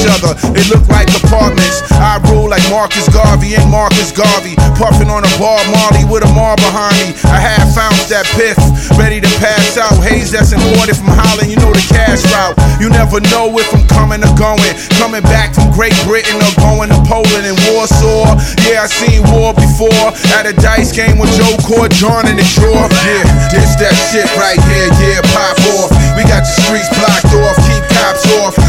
each other, they look like apartments. I rule like Marcus Garvey, ain't Marcus Garvey. Puffin' on a bar Marley with a mar behind me. I have found that piff, ready to pass out. Haze that's imported from Holland, you know the cash route. You never know if I'm coming or going. Coming back from Great Britain or going to Poland and Warsaw. Yeah, I seen war before. At a dice game with Joe Court, John in the drawer. Yeah, this that shit right here, yeah, pop off. We got the streets blocked off, keep cops off.